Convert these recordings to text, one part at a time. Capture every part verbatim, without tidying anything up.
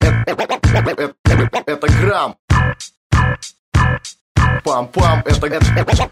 Это грамм. Пам-пам, это, это, это,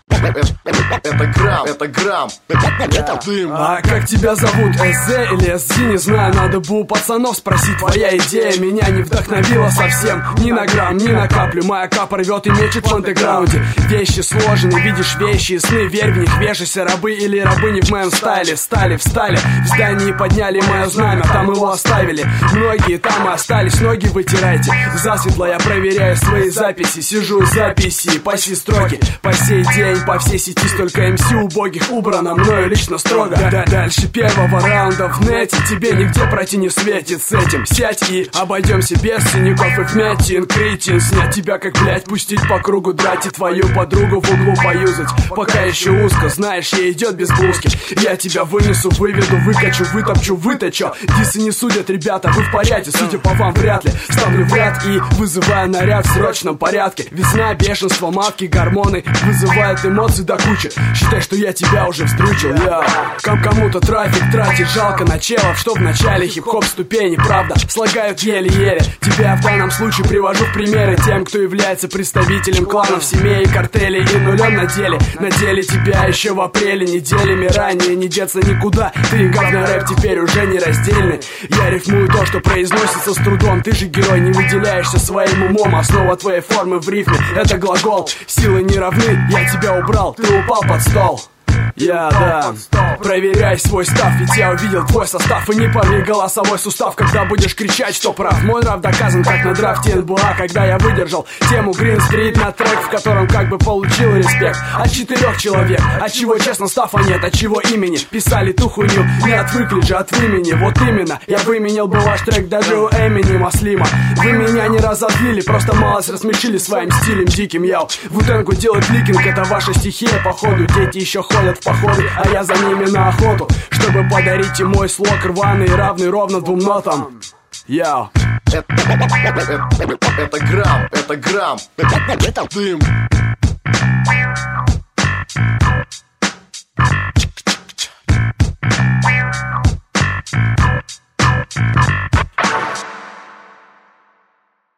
это грамм, это грамм, это дым. А как тебя зовут, СЗ или СЗ, не знаю, надо бы у пацанов спросить. Твоя идея меня не вдохновила совсем, ни на грамм, ни на каплю. Моя капа рвет и мечет в андеграунде. Вещи сложены, видишь вещи и сны, верь в них, вешайся, рабы или рабыни в моем стайле. Стали, встали, в здании подняли мое знамя, там его оставили. Многие там и остались, ноги вытирайте. Засветло я проверяю свои записи, сижу записи, по строки. По сей день по всей сети столько эм си убогих убрано мною лично строго. Да, дальше первого раунда в нете тебе нигде пройти не светит. С этим сядь и обойдемся без синяков и вмятин. Кретин, снять тебя как, блять, пустить по кругу, драть и твою подругу в углу поюзать. Пока еще узко, знаешь, ей идет без блузки. Я тебя вынесу, выведу, выкачу, вытопчу, выточу. Дисы не судят, ребята, вы в порядке, судя по вам вряд ли. Ставлю в ряд и вызываю наряд в срочном порядке. Весна, бешенство, матки, гормоны вызывают эмоции до кучи. Считай, что я тебя уже встречил. Я Ком кому-то трафик тратить жалко на челов, что в начале хип-хоп ступени, правда, слагают еле-еле. Тебя в данном случае привожу в примеры тем, кто является представителем кланов, семей, картелей и нулем на деле. На деле тебя еще в апреле, неделями ранее, не деться никуда. Ты и говно рэп теперь уже не раздельны. Я рифмую то, что произносится с трудом. Ты же герой, не выделяешься своим умом. Основа твоей формы в рифме — это глагол. Силы не равны, я тебя убрал, ты упал под стол. Я, да, проверяй свой став, ведь я увидел твой состав. И не порви голосовой сустав, когда будешь кричать, что прав. Мой нрав доказан, как на драфте эн бэ а, когда я выдержал тему Green Street на трек, в котором как бы получил респект от четырех человек. От чего, честно, стафа нет, от чего имени писали ту хуйню, не отвыкли же от времени. Вот именно, я выменил бы ваш трек даже у Эминема Слима. Вы меня не разозлили, просто малость рассмешили своим стилем диким. Яу, Ву-Тэнгу делать ликинг, это ваша стихия, походу. Дети еще ходят в походы, а я за ними на охоту, чтобы подарить им мой слог рваный, равный ровно двум нотам. Яу. Это, это, это, это грамм, это грамм, это дым.